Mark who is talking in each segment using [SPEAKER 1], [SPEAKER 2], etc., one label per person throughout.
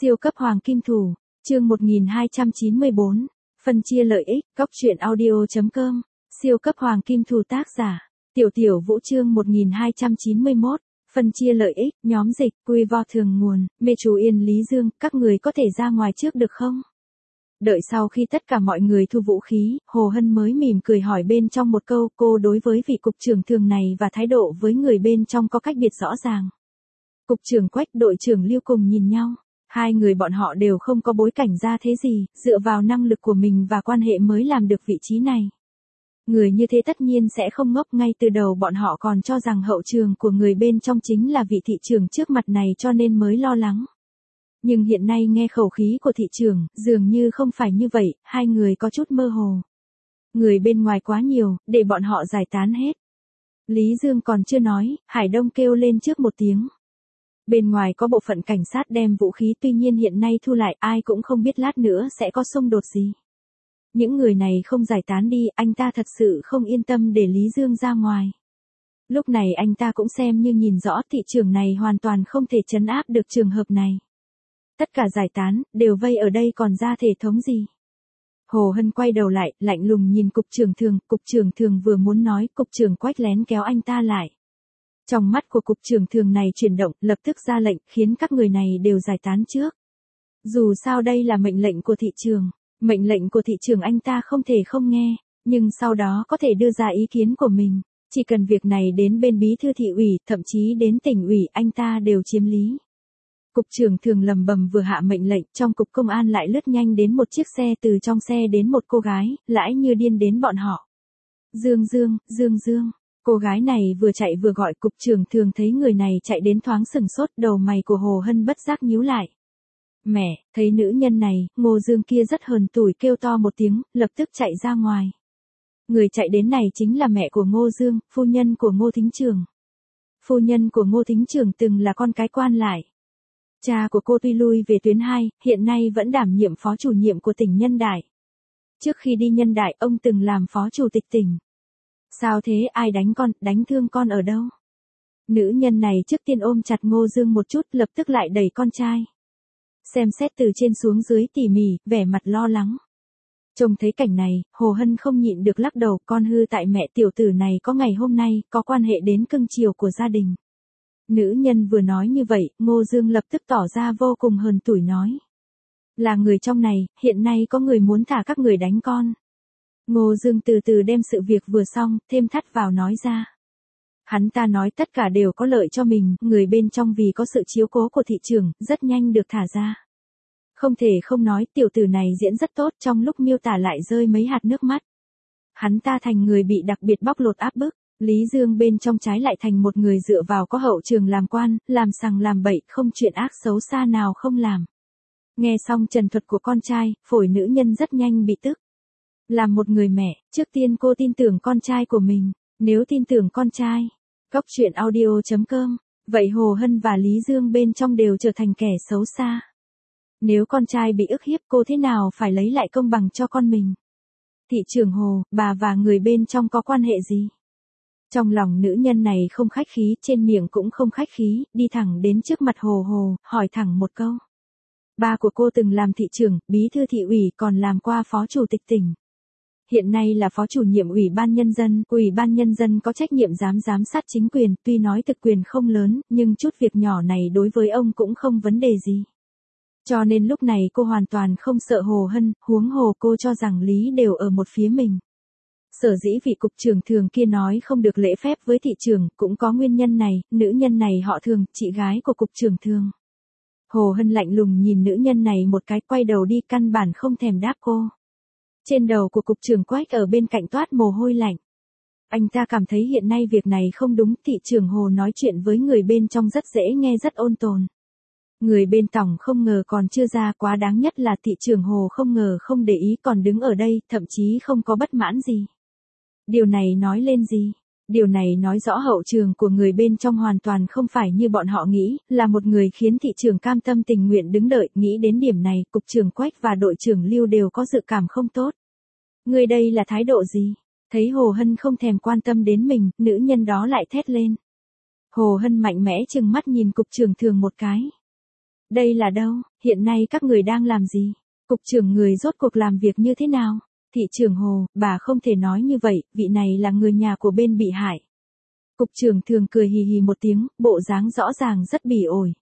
[SPEAKER 1] Siêu cấp hoàng kim thủ, chương 1294, phân chia lợi ích, góc truyện audio.com, siêu cấp hoàng kim thủ tác giả, Tiểu Tiểu Vũ chương 1291, phân chia lợi ích, nhóm dịch, quy vo thường nguồn, mê chú Yên Lý Dương, các người có thể ra ngoài trước được không? Đợi sau khi tất cả mọi người thu vũ khí, Hồ Hân mới mỉm cười hỏi bên trong một câu, cô đối với vị cục trưởng thường này và thái độ với người bên trong có cách biệt rõ ràng. Cục trưởng Quách, đội trưởng Lưu cùng nhìn nhau. Hai người bọn họ đều không có bối cảnh ra thế gì, dựa vào năng lực của mình và quan hệ mới làm được vị trí này. Người như thế tất nhiên sẽ không ngốc, ngay từ đầu bọn họ còn cho rằng hậu trường của người bên trong chính là vị thị trưởng trước mặt này cho nên mới lo lắng. Nhưng hiện nay nghe khẩu khí của thị trưởng, dường như không phải như vậy, hai người có chút mơ hồ. Người bên ngoài quá nhiều, để bọn họ giải tán hết. Lý Dương còn chưa nói, Hải Đông kêu lên trước một tiếng. Bên ngoài có bộ phận cảnh sát đem vũ khí, tuy nhiên hiện nay thu lại, ai cũng không biết lát nữa sẽ có xung đột gì. Những người này không giải tán đi, anh ta thật sự không yên tâm để Lý Dương ra ngoài. Lúc này anh ta cũng xem như nhìn rõ thị trường này hoàn toàn không thể trấn áp được trường hợp này. Tất cả giải tán, đều vây ở đây còn ra thể thống gì. Hồ Hân quay đầu lại, lạnh lùng nhìn cục trưởng thường vừa muốn nói, cục trưởng Quách lén kéo anh ta lại. Trong mắt của cục trưởng thường này chuyển động, lập tức ra lệnh, khiến các người này đều giải tán trước. Dù sao đây là mệnh lệnh của thị trường, mệnh lệnh của thị trường anh ta không thể không nghe, nhưng sau đó có thể đưa ra ý kiến của mình. Chỉ cần việc này đến bên bí thư thị ủy, thậm chí đến tỉnh ủy, anh ta đều chiếm lý. Cục trưởng thường lầm bầm vừa hạ mệnh lệnh, trong cục công an lại lướt nhanh đến một chiếc xe, từ trong xe đến một cô gái, lãi như điên đến bọn họ. Dương. Cô gái này vừa chạy vừa gọi, cục trưởng thường thấy người này chạy đến thoáng sừng sốt, đầu mày của Hồ Hân bất giác nhíu lại. Mẹ, thấy nữ nhân này, Ngô Dương kia rất hờn tủi kêu to một tiếng, lập tức chạy ra ngoài. Người chạy đến này chính là mẹ của Ngô Dương, phu nhân của Ngô Thính Trường. Phu nhân của Ngô Thính Trường từng là con cái quan lại. Cha của cô tuy lui về tuyến 2, hiện nay vẫn đảm nhiệm phó chủ nhiệm của tỉnh Nhân Đại. Trước khi đi Nhân Đại, ông từng làm phó chủ tịch tỉnh. Sao thế, ai đánh con, đánh thương con ở đâu? Nữ nhân này trước tiên ôm chặt Ngô Dương một chút, lập tức lại đẩy con trai. Xem xét từ trên xuống dưới tỉ mỉ, vẻ mặt lo lắng. Trông thấy cảnh này, Hồ Hân không nhịn được lắc đầu, con hư tại mẹ tiểu tử này có ngày hôm nay, có quan hệ đến cưng chiều của gia đình. Nữ nhân vừa nói như vậy, Ngô Dương lập tức tỏ ra vô cùng hờn tủi nói. Là người trong này, hiện nay có người muốn thả các người đánh con. Ngô Dương từ từ đem sự việc vừa xong, thêm thắt vào nói ra. Hắn ta nói tất cả đều có lợi cho mình, người bên trong vì có sự chiếu cố của thị trường, rất nhanh được thả ra. Không thể không nói, tiểu tử này diễn rất tốt, trong lúc miêu tả lại rơi mấy hạt nước mắt. Hắn ta thành người bị đặc biệt bóc lột áp bức, Lý Dương bên trong trái lại thành một người dựa vào có hậu trường làm quan, làm sằng làm bậy, không chuyện ác xấu xa nào không làm. Nghe xong trần thuật của con trai, phổi nữ nhân rất nhanh bị tức. Làm một người mẹ, trước tiên cô tin tưởng con trai của mình, nếu tin tưởng con trai, góc truyện audio.com, vậy Hồ Hân và Lý Dương bên trong đều trở thành kẻ xấu xa. Nếu con trai bị ức hiếp, cô thế nào phải lấy lại công bằng cho con mình? Thị trưởng Hồ, bà và người bên trong có quan hệ gì? Trong lòng nữ nhân này không khách khí, trên miệng cũng không khách khí, đi thẳng đến trước mặt Hồ, hỏi thẳng một câu. Ba của cô từng làm thị trưởng, bí thư thị ủy, còn làm qua phó chủ tịch tỉnh. Hiện nay là phó chủ nhiệm ủy ban nhân dân có trách nhiệm giám sát chính quyền, tuy nói thực quyền không lớn, nhưng chút việc nhỏ này đối với ông cũng không vấn đề gì. Cho nên lúc này cô hoàn toàn không sợ Hồ Hân, huống hồ cô cho rằng lý đều ở một phía mình. Sở dĩ vị cục trưởng thường kia nói không được lễ phép với thị trường, cũng có nguyên nhân này, nữ nhân này họ Thường, chị gái của cục trưởng Thường. Hồ Hân lạnh lùng nhìn nữ nhân này một cái, quay đầu đi, căn bản không thèm đáp cô. Trên đầu của cục trưởng Quách ở bên cạnh toát mồ hôi lạnh. Anh ta cảm thấy hiện nay việc này không đúng, thị trưởng Hồ nói chuyện với người bên trong rất dễ nghe, rất ôn tồn. Người bên tổng không ngờ còn chưa ra, quá đáng nhất là thị trưởng Hồ không ngờ không để ý còn đứng ở đây, thậm chí không có bất mãn gì. Điều này nói lên gì? Điều này nói rõ hậu trường của người bên trong hoàn toàn không phải như bọn họ nghĩ, là một người khiến thị trường cam tâm tình nguyện đứng đợi, nghĩ đến điểm này, cục trưởng Quách và đội trưởng Lưu đều có dự cảm không tốt. Người đây là thái độ gì? Thấy Hồ Hân không thèm quan tâm đến mình, nữ nhân đó lại thét lên. Hồ Hân mạnh mẽ trừng mắt nhìn cục trưởng Thường một cái. Đây là đâu, hiện nay các người đang làm gì? Cục trưởng người rốt cuộc làm việc như thế nào? Thị trưởng Hồ, bà không thể nói như vậy, vị này là người nhà của bên bị hại. Cục trưởng Thường cười hì hì một tiếng, bộ dáng rõ ràng rất bỉ ổi.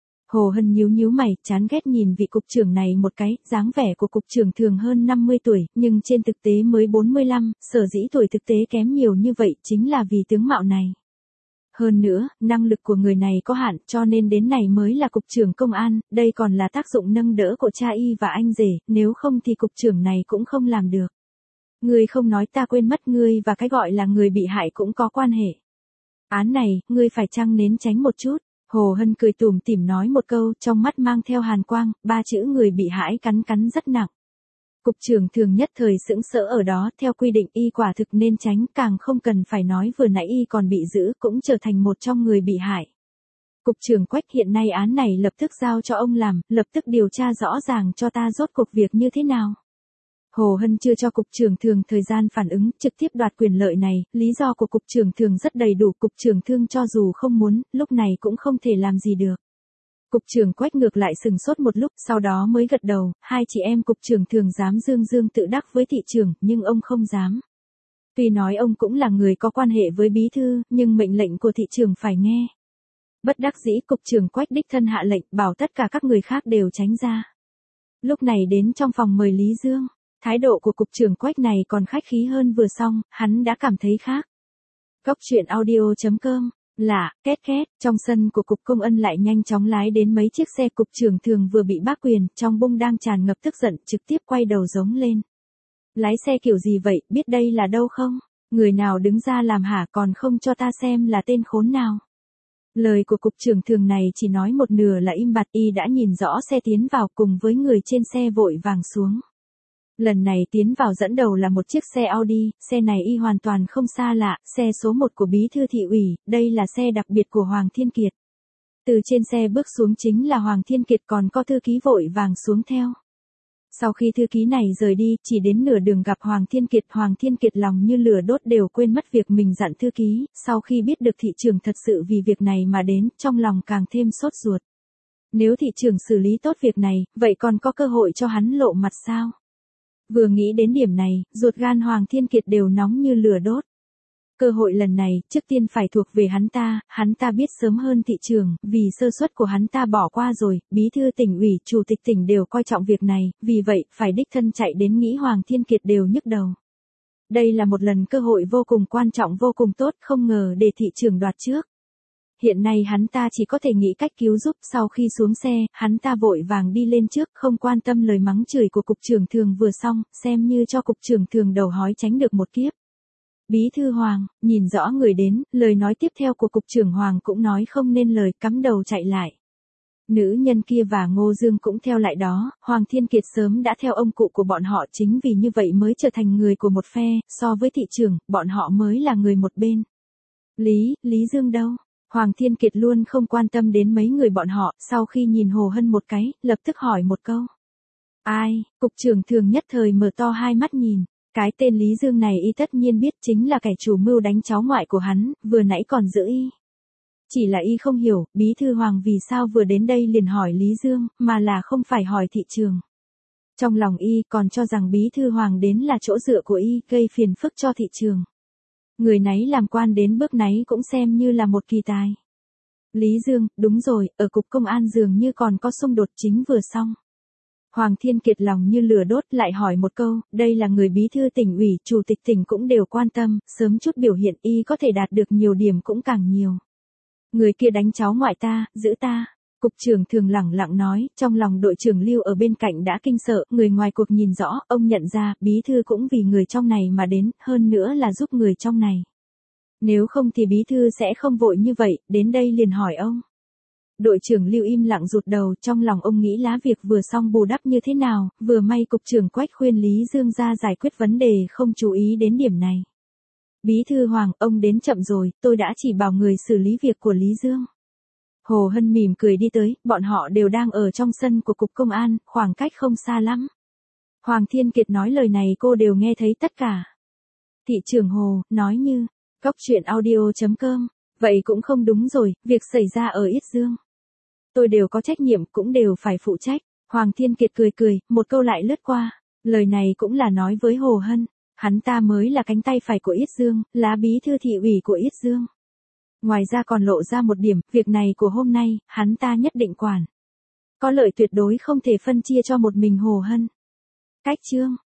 [SPEAKER 1] Hồ Hân nhíu nhíu mày, chán ghét nhìn vị cục trưởng này một cái, dáng vẻ của cục trưởng Thường hơn 50 tuổi, nhưng trên thực tế mới 45, sở dĩ tuổi thực tế kém nhiều như vậy chính là vì tướng mạo này. Hơn nữa, năng lực của người này có hạn cho nên đến này mới là cục trưởng công an, đây còn là tác dụng nâng đỡ của cha y và anh rể, nếu không thì cục trưởng này cũng không làm được. Ngươi không nói ta quên mất ngươi và cái gọi là người bị hại cũng có quan hệ. Án này, ngươi phải chăng nến tránh một chút. Hồ Hân cười tủm tỉm nói một câu, trong mắt mang theo hàn quang, 3 chữ người bị hại cắn cắn rất nặng. Cục trưởng Thường nhất thời sững sỡ ở đó, theo quy định y quả thực nên tránh, càng không cần phải nói vừa nãy y còn bị giữ cũng trở thành một trong người bị hại. Cục trưởng Quách, hiện nay án này lập tức giao cho ông làm, lập tức điều tra rõ ràng cho ta rốt cuộc việc như thế nào. Hồ Hân chưa cho Cục trưởng Thường thời gian phản ứng, trực tiếp đoạt quyền lợi này, lý do của Cục trưởng Thường rất đầy đủ, Cục trưởng Thương cho dù không muốn, lúc này cũng không thể làm gì được. Cục trưởng Quách ngược lại sừng sốt một lúc, sau đó mới gật đầu, hai chị em Cục trưởng Thường dám dương dương tự đắc với thị trưởng, nhưng ông không dám. Tuy nói ông cũng là người có quan hệ với bí thư, nhưng mệnh lệnh của thị trưởng phải nghe. Bất đắc dĩ Cục trưởng Quách đích thân hạ lệnh, bảo tất cả các người khác đều tránh ra. Lúc này đến trong phòng mời Lý Dương. Thái độ của Cục trưởng Quách này còn khách khí hơn vừa xong, hắn đã cảm thấy khác. Góc truyện audio.com. Lạ, két két, trong sân của Cục Công Ân lại nhanh chóng lái đến mấy chiếc xe Cục trưởng Thường vừa bị bác quyền, trong bung đang tràn ngập tức giận, trực tiếp quay đầu giống lên. Lái xe kiểu gì vậy, biết đây là đâu không? Người nào đứng ra làm hả, còn không cho ta xem là tên khốn nào? Lời của Cục trưởng Thường này chỉ nói một nửa là im bặt, y đã nhìn rõ xe tiến vào cùng với người trên xe vội vàng xuống. Lần này tiến vào dẫn đầu là một chiếc xe Audi, xe này y hoàn toàn không xa lạ, xe số 1 của bí thư thị ủy, đây là xe đặc biệt của Hoàng Thiên Kiệt. Từ trên xe bước xuống chính là Hoàng Thiên Kiệt, còn có thư ký vội vàng xuống theo. Sau khi thư ký này rời đi, chỉ đến nửa đường gặp Hoàng Thiên Kiệt lòng như lửa đốt, đều quên mất việc mình dặn thư ký, sau khi biết được thị trưởng thật sự vì việc này mà đến, trong lòng càng thêm sốt ruột. Nếu thị trưởng xử lý tốt việc này, vậy còn có cơ hội cho hắn lộ mặt sao? Vừa nghĩ đến điểm này, ruột gan Hoàng Thiên Kiệt đều nóng như lửa đốt. Cơ hội lần này, trước tiên phải thuộc về hắn ta biết sớm hơn thị trường, vì sơ suất của hắn ta bỏ qua rồi, bí thư tỉnh ủy, chủ tịch tỉnh đều coi trọng việc này, vì vậy, phải đích thân chạy đến nghĩ Hoàng Thiên Kiệt đều nhức đầu. Đây là một lần cơ hội vô cùng quan trọng, vô cùng tốt, không ngờ để thị trường đoạt trước. Hiện nay hắn ta chỉ có thể nghĩ cách cứu giúp, sau khi xuống xe, hắn ta vội vàng đi lên trước, không quan tâm lời mắng chửi của Cục trưởng Thường vừa xong, xem như cho Cục trưởng Thường đầu hói tránh được một kiếp. Bí thư Hoàng, nhìn rõ người đến, lời nói tiếp theo của Cục trưởng Hoàng cũng nói không nên lời, cắm đầu chạy lại. Nữ nhân kia và Ngô Dương cũng theo lại đó, Hoàng Thiên Kiệt sớm đã theo ông cụ của bọn họ, chính vì như vậy mới trở thành người của một phe, so với thị trưởng, bọn họ mới là người một bên. Lý Dương đâu? Hoàng Thiên Kiệt luôn không quan tâm đến mấy người bọn họ, sau khi nhìn Hồ Hân một cái, lập tức hỏi một câu. Ai? Cục trưởng Thường nhất thời mở to hai mắt nhìn. Cái tên Lý Dương này y tất nhiên biết, chính là kẻ chủ mưu đánh cháu ngoại của hắn, vừa nãy còn giữ y. Chỉ là y không hiểu, bí thư Hoàng vì sao vừa đến đây liền hỏi Lý Dương, mà là không phải hỏi thị trường. Trong lòng y còn cho rằng bí thư Hoàng đến là chỗ dựa của y, gây phiền phức cho thị trường. Người nấy làm quan đến bước nấy cũng xem như là một kỳ tài. Lý Dương, đúng rồi, ở Cục Công an dường như còn có xung đột chính vừa xong. Hoàng Thiên Kiệt lòng như lửa đốt lại hỏi một câu, đây là người bí thư tỉnh ủy, chủ tịch tỉnh cũng đều quan tâm, sớm chút biểu hiện y có thể đạt được nhiều điểm cũng càng nhiều. Người kia đánh cháu ngoại ta, giữ ta. Cục trưởng Thường lẳng lặng nói, trong lòng đội trưởng Lưu ở bên cạnh đã kinh sợ, người ngoài cuộc nhìn rõ, ông nhận ra, bí thư cũng vì người trong này mà đến, hơn nữa là giúp người trong này. Nếu không thì bí thư sẽ không vội như vậy, đến đây liền hỏi ông. Đội trưởng Lưu im lặng rụt đầu, trong lòng ông nghĩ lá việc vừa xong bù đắp như thế nào, vừa may Cục trưởng Quách khuyên Lý Dương ra giải quyết vấn đề, không chú ý đến điểm này. Bí thư Hoàng, ông đến chậm rồi, tôi đã chỉ bảo người xử lý việc của Lý Dương. Hồ Hân mỉm cười đi tới, bọn họ đều đang ở trong sân của Cục Công an, khoảng cách không xa lắm. Hoàng Thiên Kiệt nói lời này cô đều nghe thấy tất cả. Thị trưởng Hồ, nói như, góc truyện audio.com, vậy cũng không đúng rồi, việc xảy ra ở Yết Dương. tôi đều có trách nhiệm cũng đều phải phụ trách. Hoàng Thiên Kiệt cười cười, một câu lại lướt qua. Lời này cũng là nói với Hồ Hân. Hắn ta mới là cánh tay phải của Yết Dương, là bí thư thị ủy của Yết Dương. Ngoài ra còn lộ ra một điểm, việc này của hôm nay, hắn ta nhất định quản. Có lợi tuyệt đối không thể phân chia cho một mình Hồ Hân. Cách chương